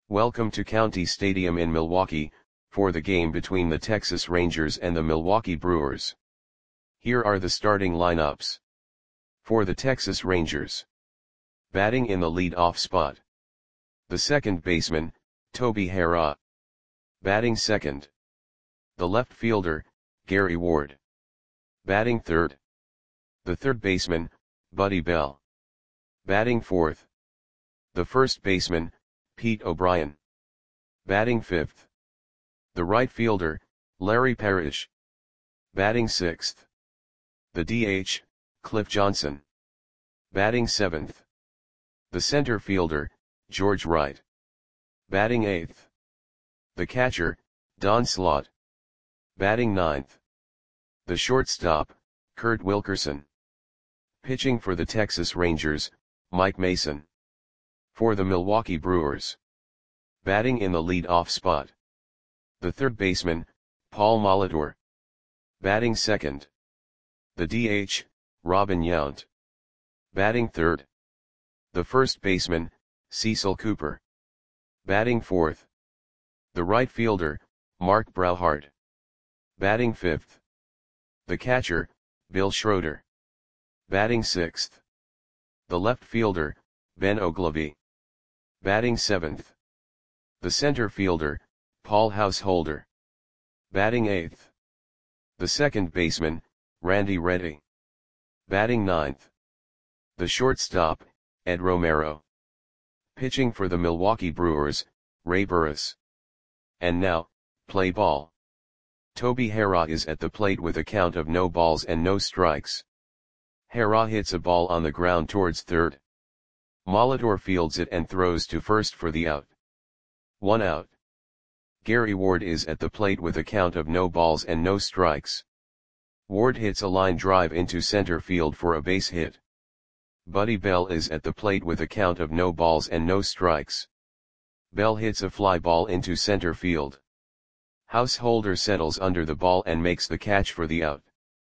Welcome to County Stadium in Milwaukee, for the game between the Texas Rangers and the Milwaukee Brewers. Here are the starting lineups. For the Texas Rangers. Batting in the lead-off spot. The second baseman, Toby Harrah. Batting second. The left fielder, Gary Ward. Batting third. The third baseman, Buddy Bell. Batting fourth. The first baseman, Pete O'Brien. Batting fifth. The right fielder, Larry Parrish. Batting sixth. The DH, Cliff Johnson. Batting seventh. The center fielder, George Wright. Batting eighth. The catcher, Don Slaught. Batting ninth. The shortstop, Kurt Wilkerson. Pitching for the Texas Rangers, Mike Mason. For the Milwaukee Brewers. Batting in the lead-off spot. The third baseman, Paul Molitor. Batting second. The DH, Robin Yount. Batting third. The first baseman, Cecil Cooper. Batting fourth. The right fielder, Mark Brauhart. Batting fifth. The catcher, Bill Schroeder. Batting sixth. The left fielder, Ben Oglivie. Batting seventh. The center fielder, Paul Householder. Batting eighth. The second baseman, Randy Reddy. Batting ninth. The shortstop, Ed Romero. Pitching for the Milwaukee Brewers, Ray Burris. And now, play ball. Toby Harrah is at the plate with a count of no balls and no strikes. Harrah hits a ball on the ground towards third. Molitor fields it and throws to first for the out. 1 out. Gary Ward is at the plate with a count of no balls and no strikes. Ward hits a line drive into center field for a base hit. Buddy Bell is at the plate with a count of no balls and no strikes. Bell hits a fly ball into center field. Householder settles under the ball and makes the catch for the out.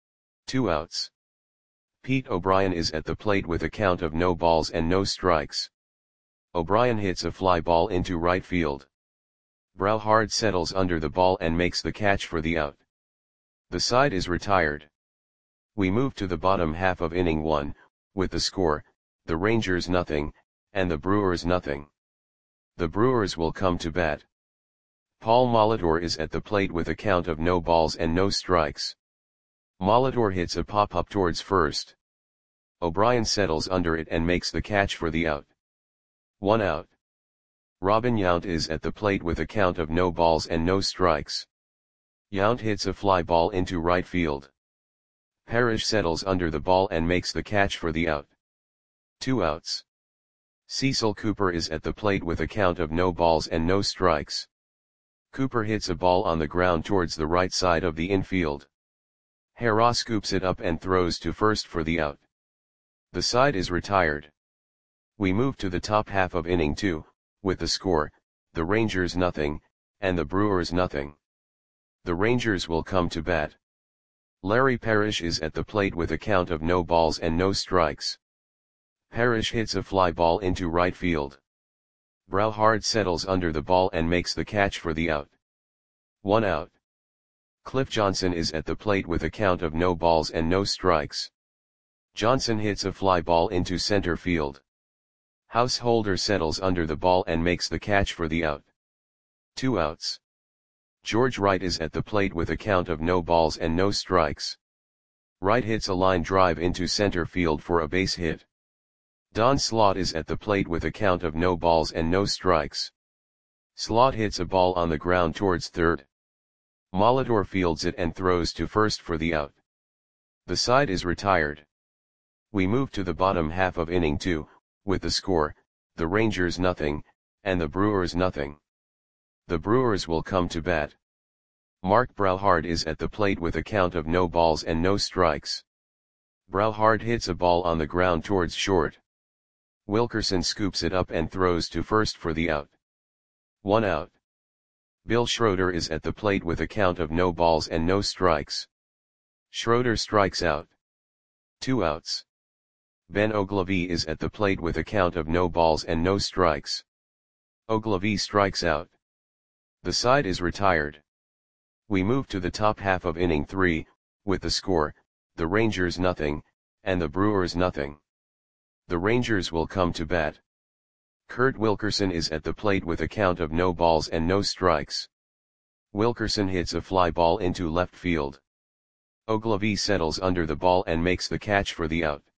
2 outs. Pete O'Brien is at the plate with a count of no balls and no strikes. O'Brien hits a fly ball into right field. Brauhart settles under the ball and makes the catch for the out. The side is retired. We move to the bottom half of inning 1, with the score, the Rangers nothing, and the Brewers nothing. The Brewers will come to bat. Paul Molitor is at the plate with a count of no balls and no strikes. Molitor hits a pop-up towards first. O'Brien settles under it and makes the catch for the out. 1 out. Robin Yount is at the plate with a count of no balls and no strikes. Yount hits a fly ball into right field. Parrish settles under the ball and makes the catch for the out. 2 outs. Cecil Cooper is at the plate with a count of no balls and no strikes. Cooper hits a ball on the ground towards the right side of the infield. Harrah scoops it up and throws to first for the out. The side is retired. We move to the top half of inning 2, with the score, the Rangers nothing, and the Brewers nothing. The Rangers will come to bat. Larry Parrish is at the plate with a count of no balls and no strikes. Parrish hits a fly ball into right field. Brauhart settles under the ball and makes the catch for the out. 1 out. Cliff Johnson is at the plate with a count of no balls and no strikes. Johnson hits a fly ball into center field. Householder settles under the ball and makes the catch for the out. 2 outs. George Wright is at the plate with a count of no balls and no strikes. Wright hits a line drive into center field for a base hit. Don Slaught is at the plate with a count of no balls and no strikes. Slaught hits a ball on the ground towards third. Molitor fields it and throws to first for the out. The side is retired. We move to the bottom half of inning 2, with the score, the Rangers nothing, and the Brewers nothing. The Brewers will come to bat. Mark Brauhart is at the plate with a count of no balls and no strikes. Brauhart hits a ball on the ground towards short. Wilkerson scoops it up and throws to first for the out. 1 out. Bill Schroeder is at the plate with a count of no balls and no strikes. Schroeder strikes out. 2 outs. Ben Oglivie is at the plate with a count of no balls and no strikes. Ogilvy strikes out. The side is retired. We move to the top half of inning 3, with the score, the Rangers nothing, and the Brewers nothing. The Rangers will come to bat. Kurt Wilkerson is at the plate with a count of no balls and no strikes. Wilkerson hits a fly ball into left field. Ogilvy settles under the ball and makes the catch for the out.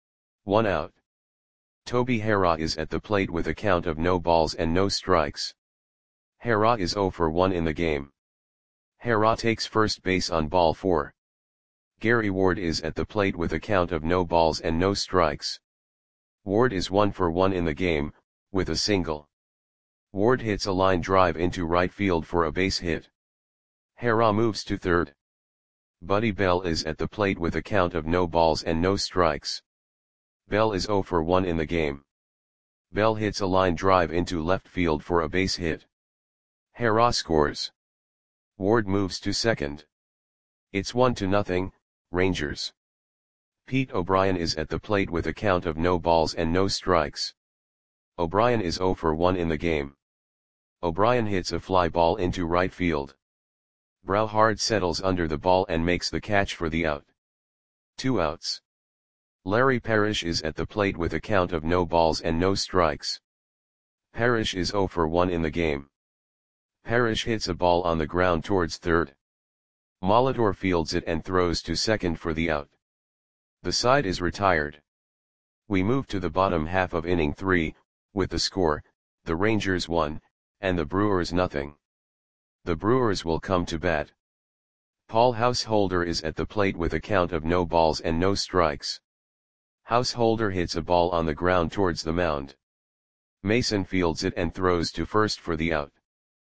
1 out. Toby Harrah is at the plate with a count of no balls and no strikes. Harrah is 0 for 1 in the game. Harrah takes first base on ball 4. Gary Ward is at the plate with a count of no balls and no strikes. Ward is 1 for 1 in the game, with a single. Ward hits a line drive into right field for a base hit. Harrah moves to third. Buddy Bell is at the plate with a count of no balls and no strikes. Bell is 0 for 1 in the game. Bell hits a line drive into left field for a base hit. Harrah scores. Ward moves to second. It's 1-0, Rangers. Pete O'Brien is at the plate with a count of no balls and no strikes. O'Brien is 0 for 1 in the game. O'Brien hits a fly ball into right field. Brauhard settles under the ball and makes the catch for the out. 2 outs. Larry Parrish is at the plate with a count of no balls and no strikes. Parrish is 0 for 1 in the game. Parrish hits a ball on the ground towards third. Molitor fields it and throws to second for the out. The side is retired. We move to the bottom half of inning 3, with the score, the Rangers 1, and the Brewers nothing. The Brewers will come to bat. Paul Householder is at the plate with a count of no balls and no strikes. Householder hits a ball on the ground towards the mound. Mason fields it and throws to first for the out.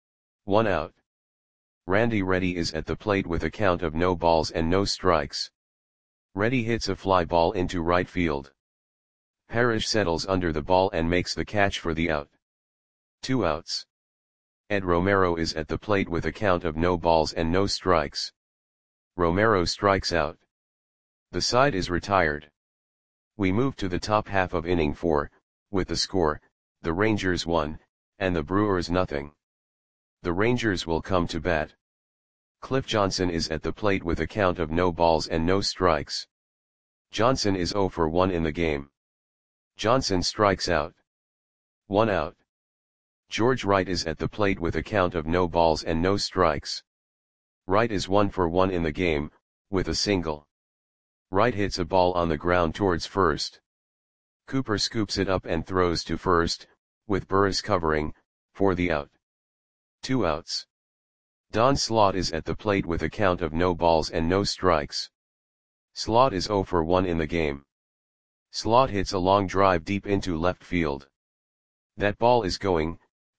1 out. Randy Reddy is at the plate with a count of no balls and no strikes. Reddy hits a fly ball into right field. Parrish settles under the ball and makes the catch for the out. 2 outs. Ed Romero is at the plate with a count of no balls and no strikes. Romero strikes out. The side is retired. We move to the top half of inning 4, with the score, the Rangers 1, and the Brewers nothing. The Rangers will come to bat. Cliff Johnson is at the plate with a count of no balls and no strikes. Johnson is 0 for 1 in the game. Johnson strikes out. 1 out. George Wright is at the plate with a count of no balls and no strikes. Wright is 1 for 1 in the game, with a single. Wright hits a ball on the ground towards first. Cooper scoops it up and throws to first, with Burris covering, for the out. 2 outs. Don Slaught is at the plate with a count of no balls and no strikes. Slaught is 0 for 1 in the game. Slaught hits a long drive deep into left field. That ball is gone.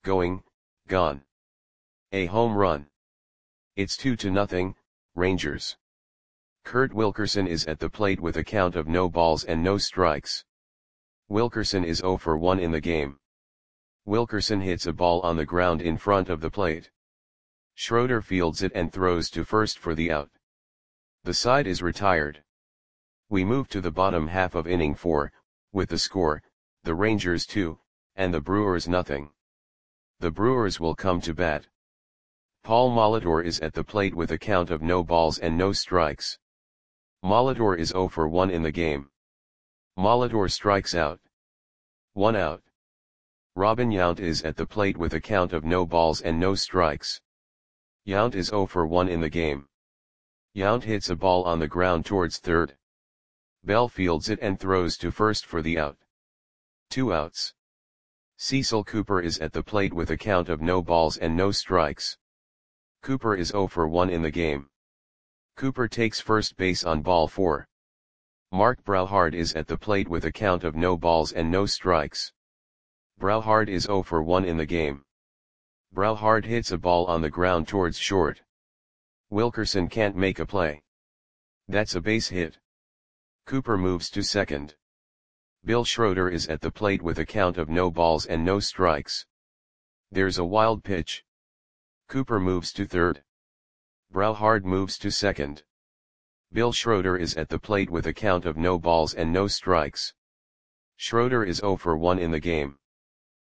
A home run. It's 2-0, Rangers. Kurt Wilkerson is at the plate with a count of no balls and no strikes. Wilkerson is 0 for 1 in the game. Wilkerson hits a ball on the ground in front of the plate. Schroeder fields it and throws to first for the out. The side is retired. We move to the bottom half of inning 4, with the score, the Rangers 2, and the Brewers nothing. The Brewers will come to bat. Paul Molitor is at the plate with a count of no balls and no strikes. Molitor is 0 for 1 in the game. Molitor strikes out. 1 out. Robin Yount is at the plate with a count of no balls and no strikes. Yount is 0 for 1 in the game. Yount hits a ball on the ground towards third. Bell fields it and throws to first for the out. 2 outs. Cecil Cooper is at the plate with a count of no balls and no strikes. Cooper is 0 for 1 in the game. Cooper takes first base on ball 4. Mark Brauhard is at the plate with a count of no balls and no strikes. Brauhard is 0 for 1 in the game. Brauhard hits a ball on the ground towards short. Wilkerson can't make a play. That's a base hit. Cooper moves to second. Bill Schroeder is at the plate with a count of no balls and no strikes. There's a wild pitch. Cooper moves to third. Brauhard moves to second. Bill Schroeder is at the plate with a count of no balls and no strikes. Schroeder is 0 for 1 in the game.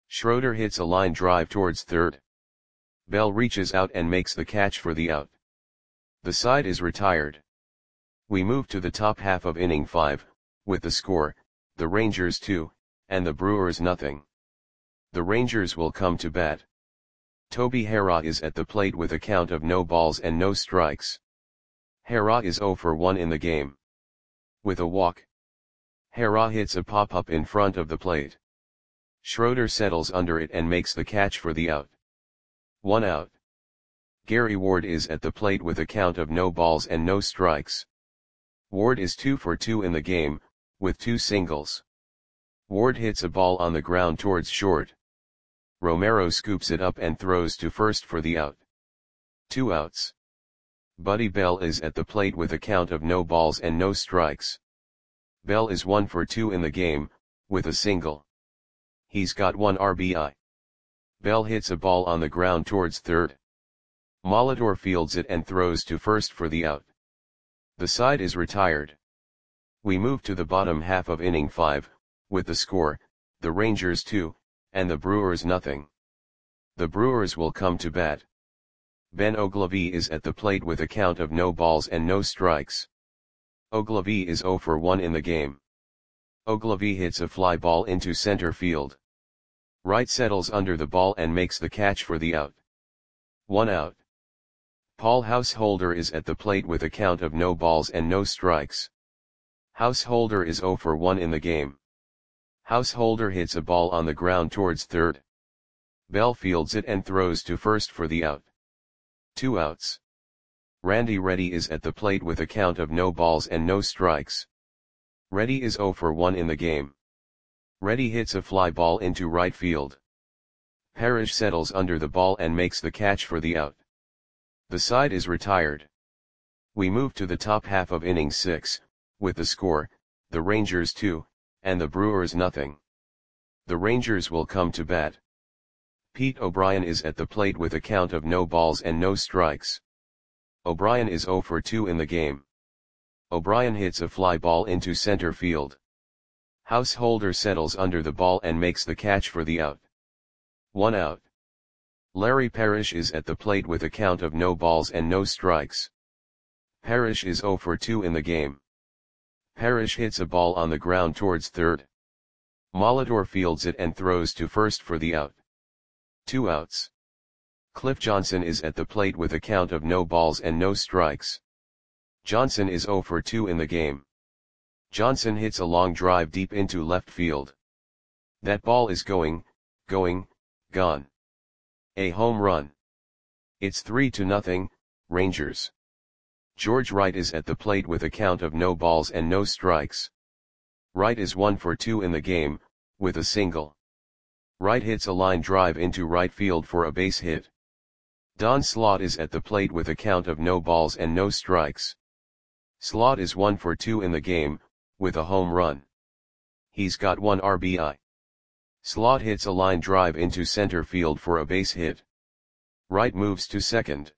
Schroeder hits a line drive towards third. Bell reaches out and makes the catch for the out. The side is retired. We move to the top half of inning 5, with the score, the Rangers 2, and the Brewers nothing. The Rangers will come to bat. Toby Harrah is at the plate with a count of no balls and no strikes. Harrah is 0 for 1 in the game. With a walk, Harrah hits a pop-up in front of the plate. Schroeder settles under it and makes the catch for the out. 1 out. Gary Ward is at the plate with a count of no balls and no strikes. Ward is 2 for 2 in the game, with 2 singles. Ward hits a ball on the ground towards short. Romero scoops it up and throws to first for the out. 2 outs. Buddy Bell is at the plate with a count of no balls and no strikes. Bell is 1 for 2 in the game, with a single. He's got 1 RBI. Bell hits a ball on the ground towards third. Molitor fields it and throws to first for the out. The side is retired. We move to the bottom half of inning 5, with the score, the Rangers 2, and the Brewers nothing. The Brewers will come to bat. Ben Oglivie is at the plate with a count of no balls and no strikes. Oglivie is 0 for 1 in the game. Oglivie hits a fly ball into center field. Wright settles under the ball and makes the catch for the out. 1 out. Paul Householder is at the plate with a count of no balls and no strikes. Householder is 0 for 1 in the game. Householder hits a ball on the ground towards third. Bell fields it and throws to first for the out. 2 outs. Randy Reddy is at the plate with a count of no balls and no strikes. Reddy is 0 for 1 in the game. Reddy hits a fly ball into right field. Parrish settles under the ball and makes the catch for the out. The side is retired. We move to the top half of inning 6, with the score, the Rangers 2, and the Brewers nothing. The Rangers will come to bat. Pete O'Brien is at the plate with a count of no balls and no strikes. O'Brien is 0 for 2 in the game. O'Brien hits a fly ball into center field. Householder settles under the ball and makes the catch for the out. 1 out. Larry Parrish is at the plate with a count of no balls and no strikes. Parrish is 0 for 2 in the game. Parrish hits a ball on the ground towards third. Molitor fields it and throws to first for the out. 2 outs. Cliff Johnson is at the plate with a count of no balls and no strikes. Johnson is 0 for 2 in the game. Johnson hits a long drive deep into left field. That ball is gone. A home run. It's 3-0, Rangers. George Wright is at the plate with a count of no balls and no strikes. Wright is 1 for 2 in the game, with a single. Wright hits a line drive into right field for a base hit. Don Slaught is at the plate with a count of no balls and no strikes. Slaught is 1 for 2 in the game, with a home run. He's got 1 RBI. Slaught hits a line drive into center field for a base hit. Wright moves to second.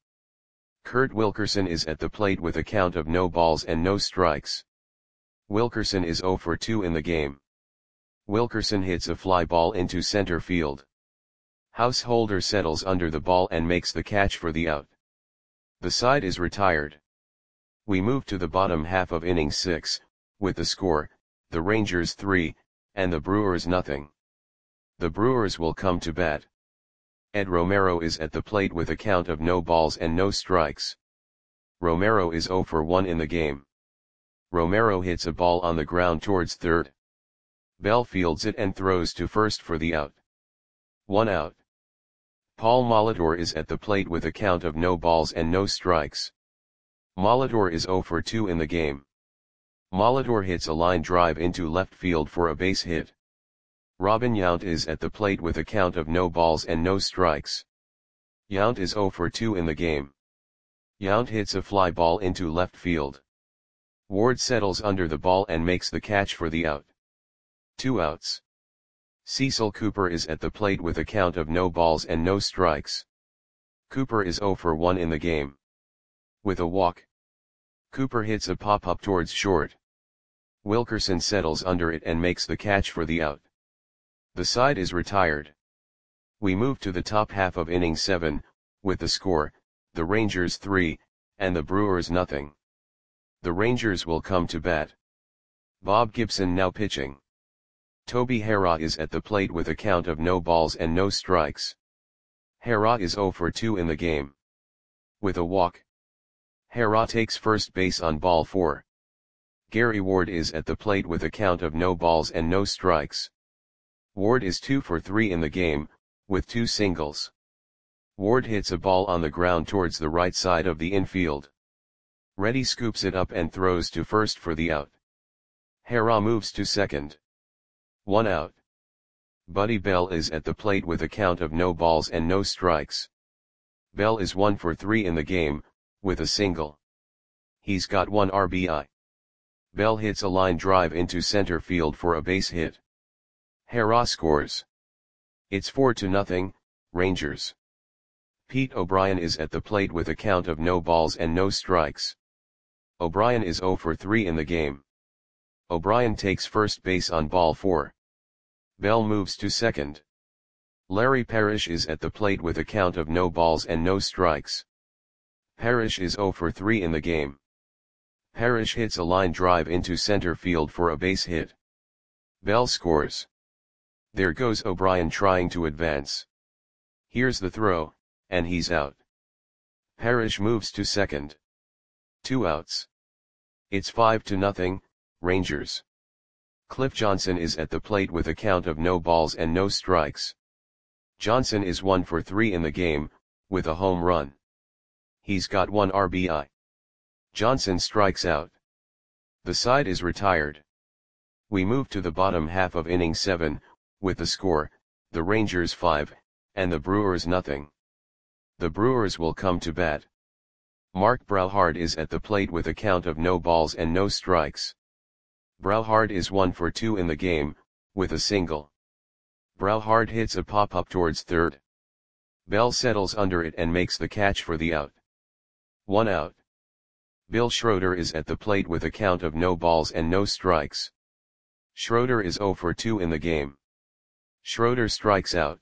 Kurt Wilkerson is at the plate with a count of no balls and no strikes. Wilkerson is 0 for 2 in the game. Wilkerson hits a fly ball into center field. Householder settles under the ball and makes the catch for the out. The side is retired. We move to the bottom half of inning 6, with the score, the Rangers 3, and the Brewers nothing. The Brewers will come to bat. Ed Romero is at the plate with a count of no balls and no strikes. Romero is 0 for 1 in the game. Romero hits a ball on the ground towards third. Bell fields it and throws to first for the out. 1 out. Paul Molitor is at the plate with a count of no balls and no strikes. Molitor is 0 for 2 in the game. Molitor hits a line drive into left field for a base hit. Robin Yount is at the plate with a count of no balls and no strikes. Yount is 0 for 2 in the game. Yount hits a fly ball into left field. Ward settles under the ball and makes the catch for the out. 2 outs. Cecil Cooper is at the plate with a count of no balls and no strikes. Cooper is 0 for 1 in the game. With a walk, Cooper hits a pop-up towards short. Wilkerson settles under it and makes the catch for the out. The side is retired. We move to the top half of inning 7, with the score, the Rangers 3, and the Brewers nothing. The Rangers will come to bat. Bob Gibson now pitching. Toby Harrah is at the plate with a count of no balls and no strikes. Harrah is 0 for 2 in the game. With a walk. Harrah takes first base on ball 4. Gary Ward is at the plate with a count of no balls and no strikes. Ward is 2 for 3 in the game, with 2 singles. Ward hits a ball on the ground towards the right side of the infield. Reddy scoops it up and throws to first for the out. Harrah moves to second. 1 out. Buddy Bell is at the plate with a count of no balls and no strikes. Bell is 1 for 3 in the game, with a single. He's got 1 RBI. Bell hits a line drive into center field for a base hit. Harrah scores. It's 4-0, Rangers. Pete O'Brien is at the plate with a count of no balls and no strikes. O'Brien is 0 for 3 in the game. O'Brien takes first base on ball 4. Bell moves to second. Larry Parrish is at the plate with a count of no balls and no strikes. Parrish is 0 for 3 in the game. Parrish hits a line drive into center field for a base hit. Bell scores. There goes O'Brien trying to advance. Here's the throw, and he's out. Parrish moves to second. 2 outs. It's 5-0, Rangers. Cliff Johnson is at the plate with a count of no balls and no strikes. Johnson is 1 for 3 in the game, with a home run. He's got 1 RBI. Johnson strikes out. The side is retired. We move to the bottom half of inning 7, with the score, the Rangers 5, and the Brewers nothing. The Brewers will come to bat. Mark Brauhard is at the plate with a count of no balls and no strikes. Brauhard is 1 for 2 in the game, with a single. Brauhard hits a pop-up towards third. Bell settles under it and makes the catch for the out. 1 out. Bill Schroeder is at the plate with a count of no balls and no strikes. Schroeder is 0 for 2 in the game. Schroeder strikes out.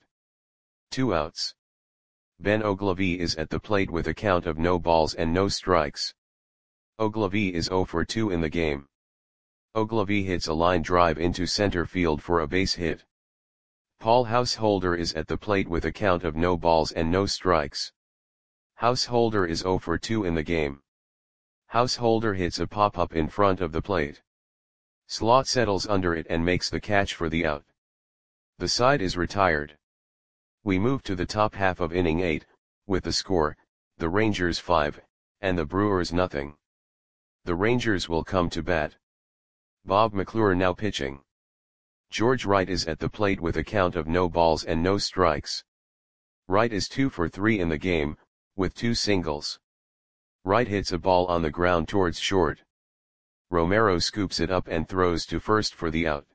2 outs. Ben Oglivie is at the plate with a count of no balls and no strikes. Oglivie is 0 for 2 in the game. Oglivie hits a line drive into center field for a base hit. Paul Householder is at the plate with a count of no balls and no strikes. Householder is 0 for 2 in the game. Householder hits a pop-up in front of the plate. Slot settles under it and makes the catch for the out. The side is retired. We move to the top half of inning 8, with the score, the Rangers 5, and the Brewers nothing. The Rangers will come to bat. Bob McClure now pitching. George Wright is at the plate with a count of no balls and no strikes. Wright is 2 for 3 in the game, with 2 singles. Wright hits a ball on the ground towards short. Romero scoops it up and throws to first for the out.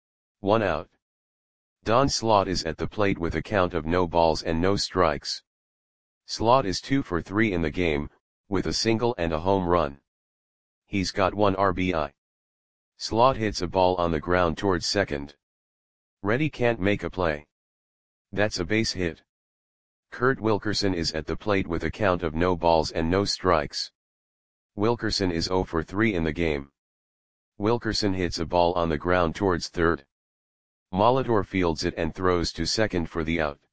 1 out. Don Slaught is at the plate with a count of no balls and no strikes. Slaught is 2 for 3 in the game, with a single and a home run. He's got 1 RBI. Slaught hits a ball on the ground towards second. Reddy can't make a play. That's a base hit. Kurt Wilkerson is at the plate with a count of no balls and no strikes. Wilkerson is 0 for 3 in the game. Wilkerson hits a ball on the ground towards third. Molitor fields it and throws to second for the out.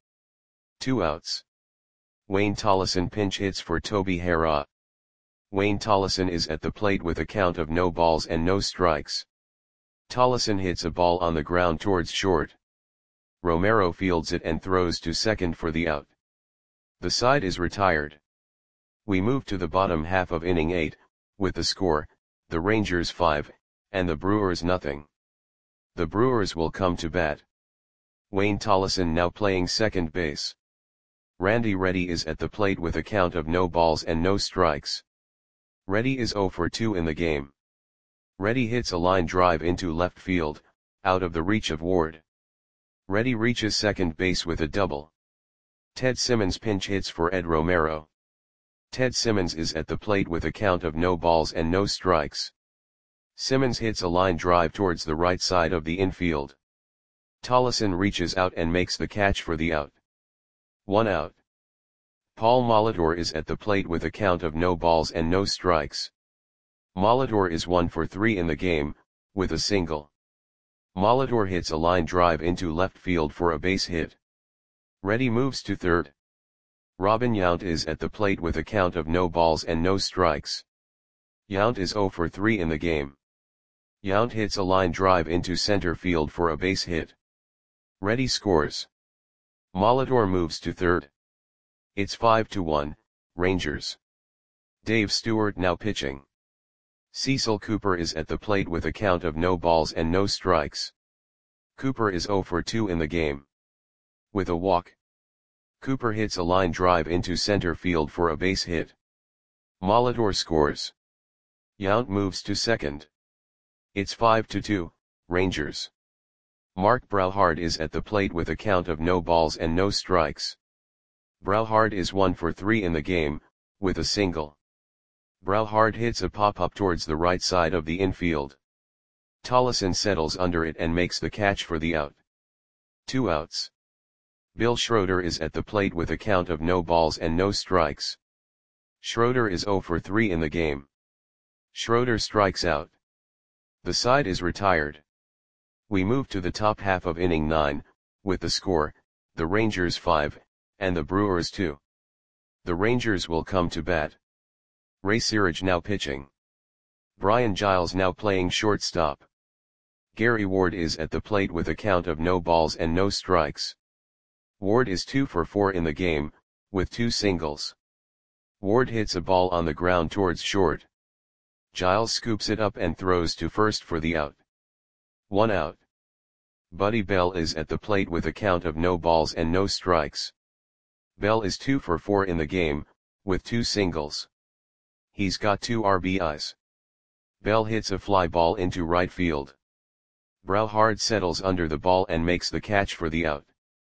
2 outs. Wayne Tollison pinch hits for Toby Harrah. Wayne Tollison is at the plate with a count of no balls and no strikes. Tollison hits a ball on the ground towards short. Romero fields it and throws to second for the out. The side is retired. We move to the bottom half of inning 8, with the score, the Rangers 5, and the Brewers nothing. The Brewers will come to bat. Wayne Tollison now playing second base. Randy Reddy is at the plate with a count of no balls and no strikes. Reddy is 0 for 2 in the game. Reddy hits a line drive into left field, out of the reach of Ward. Reddy reaches second base with a double. Ted Simmons pinch hits for Ed Romero. Ted Simmons is at the plate with a count of no balls and no strikes. Simmons hits a line drive towards the right side of the infield. Tollison reaches out and makes the catch for the out. 1 out. Paul Molitor is at the plate with a count of no balls and no strikes. Molitor is 1 for 3 in the game, with a single. Molitor hits a line drive into left field for a base hit. Reddy moves to third. Robin Yount is at the plate with a count of no balls and no strikes. Yount is 0 for 3 in the game. Yount hits a line drive into center field for a base hit. Reddy scores. Molitor moves to third. It's 5-1, Rangers. Dave Stewart now pitching. Cecil Cooper is at the plate with a count of no balls and no strikes. Cooper is 0 for 2 in the game. With a walk. Cooper hits a line drive into center field for a base hit. Molitor scores. Yount moves to second. It's 5-2, Rangers. Mark Brauhard is at the plate with a count of no balls and no strikes. Brauhard is 1 for 3 in the game, with a single. Brauhard hits a pop-up towards the right side of the infield. Tollefson settles under it and makes the catch for the out. 2 outs. Bill Schroeder is at the plate with a count of no balls and no strikes. Schroeder is 0 for 3 in the game. Schroeder strikes out. The side is retired. We move to the top half of inning 9, with the score, the Rangers 5, and the Brewers 2. The Rangers will come to bat. Ray Searage now pitching. Brian Giles now playing shortstop. Gary Ward is at the plate with a count of no balls and no strikes. Ward is 2 for 4 in the game, with 2 singles. Ward hits a ball on the ground towards short. Giles scoops it up and throws to first for the out. 1 out. Buddy Bell is at the plate with a count of no balls and no strikes. Bell is 2 for 4 in the game, with 2 singles. He's got 2 RBIs. Bell hits a fly ball into right field. Brauhard settles under the ball and makes the catch for the out.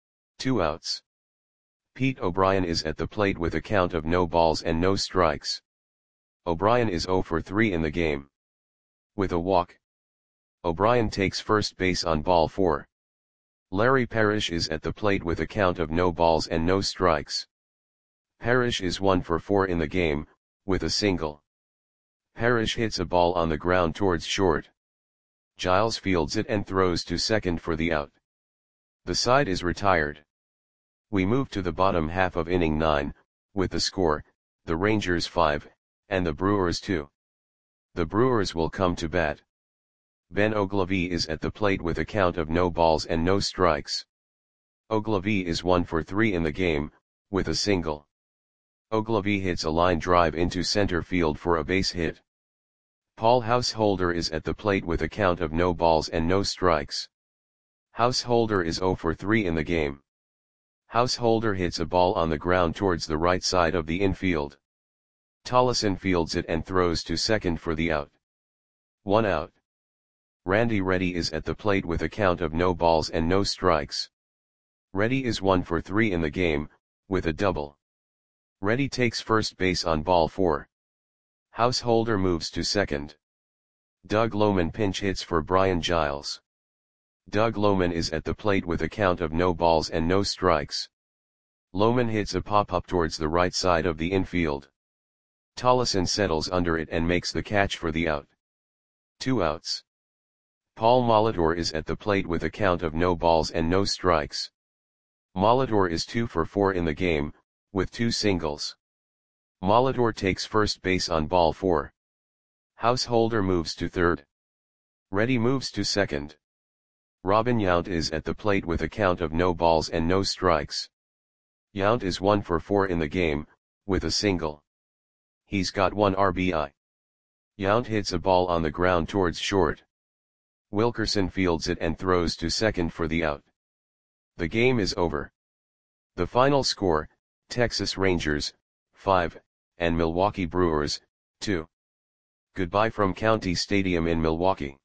2 outs. Pete O'Brien is at the plate with a count of no balls and no strikes. O'Brien is 0 for 3 in the game. With a walk. O'Brien takes first base on ball 4. Larry Parrish is at the plate with a count of no balls and no strikes. Parrish is 1 for 4 in the game, with a single. Parrish hits a ball on the ground towards short. Giles fields it and throws to second for the out. The side is retired. We move to the bottom half of inning 9, with the score, the Rangers 5, and the Brewers 2. The Brewers will come to bat. Ben Ogilvie is at the plate with a count of no balls and no strikes. Ogilvie is 1 for 3 in the game, with a single. Ogilvie hits a line drive into center field for a base hit. Paul Householder is at the plate with a count of no balls and no strikes. Householder is 0 for 3 in the game. Householder hits a ball on the ground towards the right side of the infield. Tollefson fields it and throws to second for the out. 1 out. Randy Reddy is at the plate with a count of no balls and no strikes. Reddy is 1 for 3 in the game, with a double. Reddy takes first base on ball 4. Householder moves to second. Doug Lohman pinch hits for Brian Giles. Doug Lohman is at the plate with a count of no balls and no strikes. Lohman hits a pop-up towards the right side of the infield. Tollefson settles under it and makes the catch for the out. 2 outs. Paul Molitor is at the plate with a count of no balls and no strikes. Molitor is 2 for 4 in the game, with 2 singles. Molitor takes first base on ball 4. Householder moves to third. Reddy moves to second. Robin Yount is at the plate with a count of no balls and no strikes. Yount is 1 for 4 in the game, with a single. He's got 1 RBI. Yount hits a ball on the ground towards short. Wilkerson fields it and throws to second for the out. The game is over. The final score, Texas Rangers, 5, and Milwaukee Brewers, 2. Goodbye from County Stadium in Milwaukee.